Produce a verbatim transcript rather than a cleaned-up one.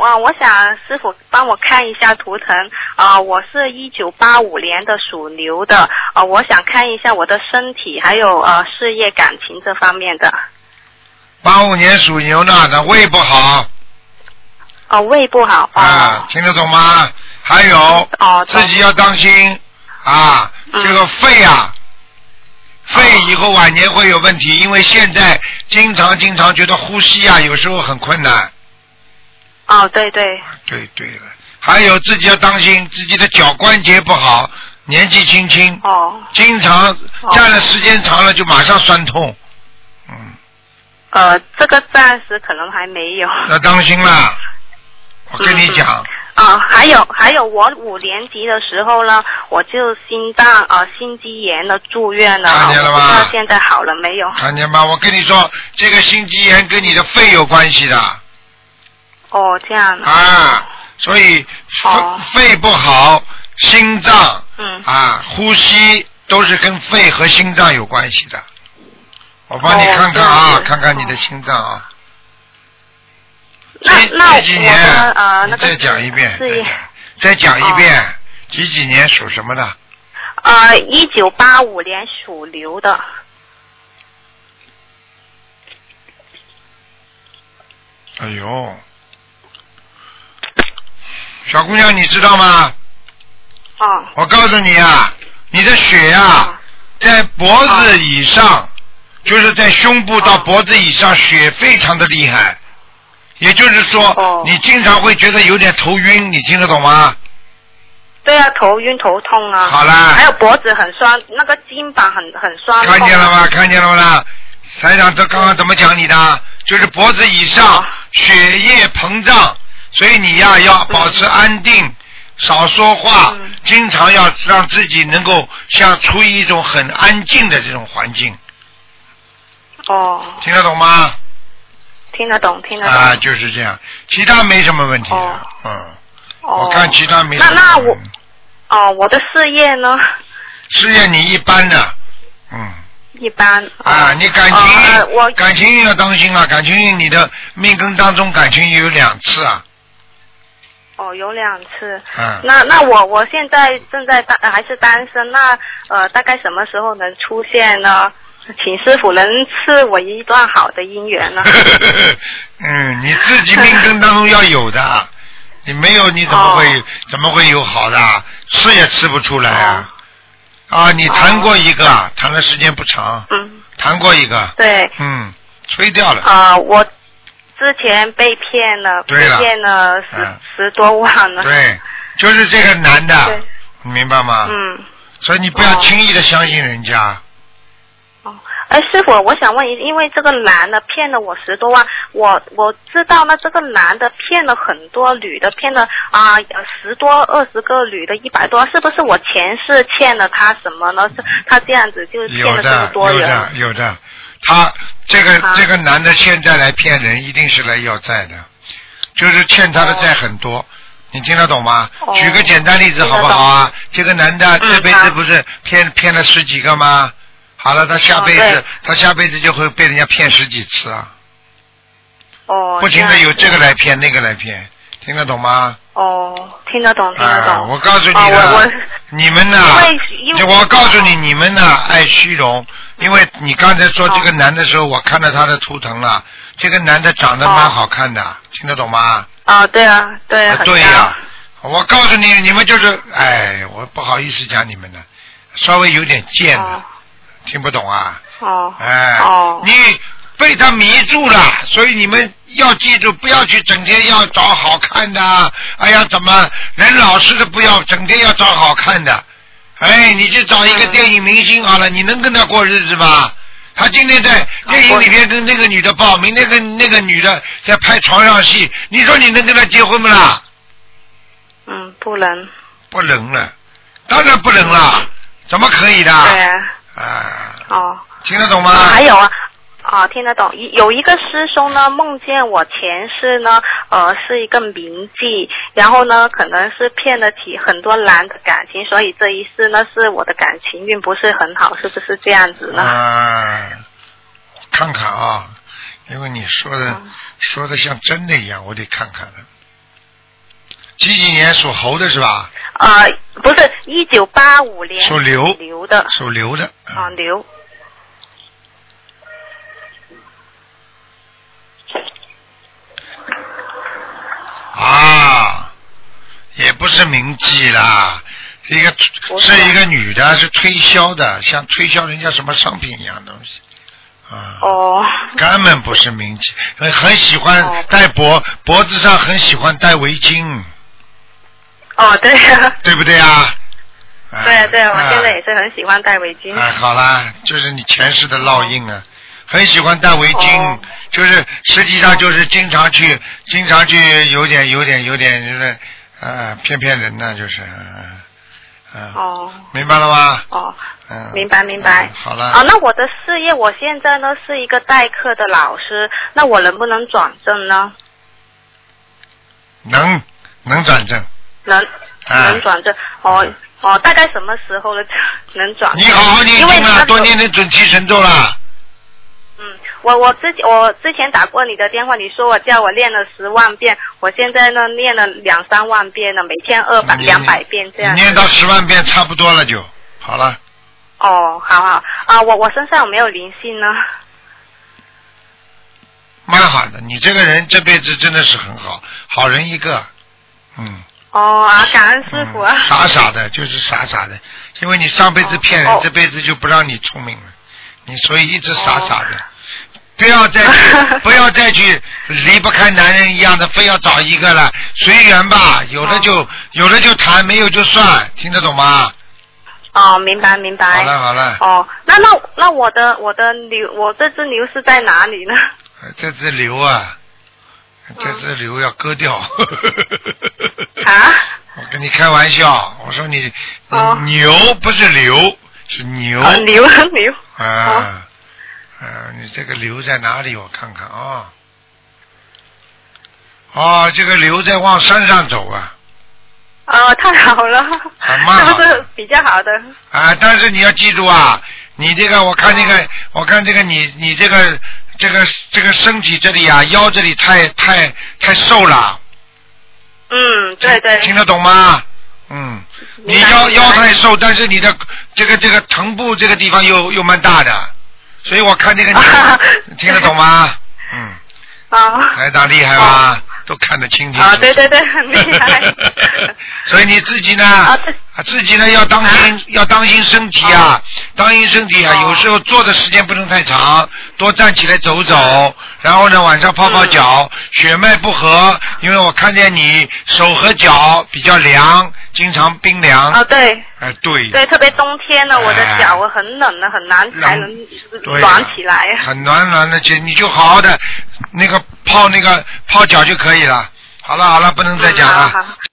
我我想师傅帮我看一下图腾啊、呃，我是一九八五年的属牛的啊、呃，我想看一下我的身体还有呃事业感情这方面的。 八五年属牛的，那胃不好。 哦，胃不好。哦、 啊，听得懂吗？还有， 哦， 自己要当心啊， 嗯、 这个肺啊。肺以后晚年会有问题，因为现在经常经常觉得呼吸啊，有时候很困难。 哦，对对。 对对了，还有自己要当心自己的脚关节不好，年纪轻轻， 哦， 经常站了时间长了就马上酸痛。嗯。 呃，这个暂时可能还没有。 要当心啦，我跟你讲。 嗯啊、呃，还有还有，我五年级的时候呢，我就心脏啊、呃、心肌炎的住院了， 看见了吗？ 我不知道现在好了没有？ 看见吗？我跟你说，这个心肌炎跟你的肺有关系的。 哦，这样。 啊，所以肺、哦、肺不好，心脏， 嗯， 啊，呼吸都是跟肺和心脏有关系的。我帮你看看啊，哦、看看你的心脏啊。 那那几几年？ 呃，那个再讲一遍， 是再讲一遍，哦、几几年属什么的？ 呃，一九八五年属牛的。 哎呦，小姑娘，你知道吗？ 哦。 我告诉你啊，你的血啊，哦、在脖子以上，哦、就是在胸部到脖子以上，血非常的厉害。也就是说， 哦、 你经常会觉得有点头晕，你听得懂吗？ 对啊，头晕头痛啊。 好啦。 还有脖子很酸，那个肩膀很很酸。 看见了吗？看见了吗？台长，这刚刚怎么讲你的？就是脖子以上、哦、血液膨胀，所以你呀要保持安定，嗯、少说话，嗯、经常要让自己能够像处于一种很安静的这种环境。 哦。听得懂吗？ 听得懂，听得懂。 啊，就是这样，其他没什么问题的，哦、嗯， 哦、 我看其他没什么问题。 那那我，哦，我的事业呢？ 事业你一般的，嗯。 一般。 啊，你感情运、 呃，我感情运要当心啊，感情运你的命根当中感情有两次啊。 哦，有两次。 嗯。 那那我我现在正在单还是单身，那呃大概什么时候能出现呢？请师傅能赐我一段好的姻缘呢？ 嗯，你自己命根当中要有的，你没有你怎么会、哦、怎么会有好的？吃也吃不出来啊！哦、啊，你谈过一个，哦、谈的时间不长， 嗯， 谈过一个， 对， 嗯，吹掉了。 啊、呃，我之前被骗了， 对了被骗了十、 嗯、 十多万了。 对，就是这个男的，你明白吗？ 嗯。 所以你不要轻易的相信人家。 哦，哎，师傅，我想问，因为这个男的骗了我十多万，我我知道呢，这个男的骗了很多女的，骗了啊、呃、十多二十个女的，一百多，是不是我前世欠了他什么呢？是他这样子就骗了这么多人？ 有的，有的，有的。他这个、啊、这个男的现在来骗人，一定是来要债的，就是欠他的债很多。哦，你听得懂吗？哦、举个简单例子好不好啊？这个男的这辈子不是骗、嗯、骗了十几个吗？好了，他下辈子、哦、他下辈子就会被人家骗十几次啊！ 哦， 不停的有这个来骗那个来骗，听得懂吗？ 哦，听得懂，听得懂。 啊、我告诉你了， 哦、 你们呢？我告诉你，你们呢爱虚荣，因为你刚才说这个男的时候，哦、我看到他的图腾了，这个男的长得蛮好看的，哦、听得懂吗？ 啊、哦，对啊，对啊， 对呀、啊，我告诉你，你们就是，哎，我不好意思讲你们的，稍微有点贱的。哦，听不懂啊？ 哦， 哎， 哦， 你被他迷住了，所以你们要记住，不要去整天要找好看的。哎呀，怎么人老实的不要整天要找好看的？哎，你去找一个电影明星好了，嗯、你能跟他过日子吗？他今天在电影里面跟那个女的抱，明天跟那个女的在拍床上戏，你说你能跟他结婚不啦？ 嗯，不能。 不能了，当然不能了，怎么可以的？ 对啊。 啊， 哦， 听得懂吗？ 还有啊，啊，听得懂。有一个师兄呢，梦见我前世呢，呃，是一个名妓，然后呢，可能是骗得起很多男的感情，所以这一世呢，是我的感情运不是很好，是不是这样子呢？ 啊，看看啊，因为你说的、嗯、说的像真的一样，我得看看了。 几几年属猴的是吧？ 呃，不是，一九八五年属牛， 牛的， 属牛的。 啊，牛。 啊，也不是名妓啦，一个是一个女的，是推销的，像推销人家什么商品一样东西。啊， 哦， 根本不是名妓，很很喜欢戴脖脖子上很喜欢戴围巾。 哦，对啊。 对不对啊？ 对啊对啊，我现在也是很喜欢戴围巾。 哎，好啦，就是你前世的烙印啊，很喜欢戴围巾， 哦、 就是实际上就是经常去，经常去有点有点有点就是呃骗骗人呢、啊，就是嗯、呃、 哦， 明白了吗？ 哦， 嗯， 明白明白。 嗯、好了。 啊，那我的事业，我现在呢是一个代课的老师，那我能不能转正呢？ 能，能转正。 能，能转正。哦。哦，大概什么时候呢？能转？ 你好好念经啊，多念点准提神咒啦。 嗯，我我之前我之前打过你的电话，你说我叫我练了十万遍，我现在呢练了两三万遍了，每天二百两百遍这样。 念到十万遍差不多了就好了。 哦，好好啊，我我身上有没有灵性呢？ 蛮好的，你这个人这辈子真的是很好，好人一个，嗯。 哦啊，感恩师傅啊、 嗯！傻傻的，就是傻傻的，因为你上辈子骗人， 哦、 这辈子就不让你聪明了，你所以一直傻傻的，哦、不要再去，不要再去离不开男人一样的，非要找一个了，随缘吧，有的就、哦、有的就谈，没有就算，听得懂吗？ 哦，明白明白。 好了好了。 哦，那那那我的我的牛，我这只牛是在哪里呢？ 这只牛啊。这只牛要割掉。 啊！ 我跟你开玩笑，我说你、哦、牛不是牛，是牛。 哦、牛牛。 啊、哦呃，你这个牛在哪里？我看看啊。哦，这个牛在往山上走啊。 哦，太好了。 很蛮好。 是不是比较好的？ 啊，但是你要记住啊，你这个我看这个，哦、我看这个你你这个。这个这个身体这里啊，腰这里太太太瘦了。 嗯，对对。 听得懂吗？嗯，你腰腰太瘦，但是你的这个这个臀部这个地方又又蛮大的，所以我看这个你听得懂吗？嗯。 啊。 台长厉害吧？哦、都看得清清楚楚。 啊，对对对，很厉害。 所以你自己呢，啊，自己呢要当心，啊、要当心身体啊，啊当心身体啊。哦、有时候坐的时间不能太长，多站起来走走，嗯、然后呢晚上泡泡脚，嗯、血脉不和，因为我看见你手和脚比较凉，经常冰凉。 啊，对。 哎、呃，对。 对，特别冬天呢，我的脚我很冷的，很难才能暖起来。 很暖暖的，就你就好好的那个泡那个泡脚就可以了。好了好了，不能再讲了。 嗯好好